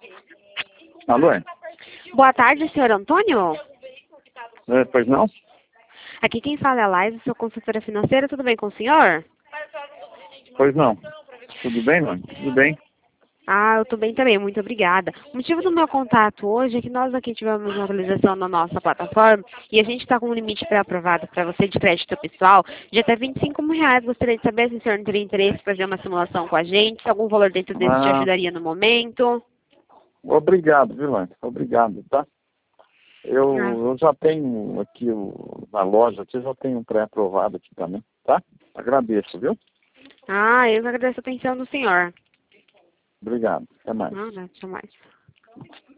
Alô? Boa tarde, senhor Antônio. Pois não? Aqui quem fala é a Laís, sou consultora financeira. Tudo bem com o senhor? Pois não. Tudo bem, mano? Tudo bem. Ah, eu estou bem também, muito obrigada. O motivo do meu contato hoje é que nós aqui tivemos uma atualização na nossa plataforma e a gente está com um limite pré-aprovado para você de crédito pessoal de até R$ 25.000. Gostaria de saber se o senhor não teria interesse em fazer uma simulação com a gente, se algum valor dentro desse te Ah, ajudaria no momento. obrigado, viu, Lante? Obrigado, tá? Ah, Eu já tenho aqui na loja, aqui eu já tenho um pré-aprovado aqui também, tá? Agradeço, viu? eu agradeço a atenção do senhor. Obrigado. Até mais. Não, não, jamais.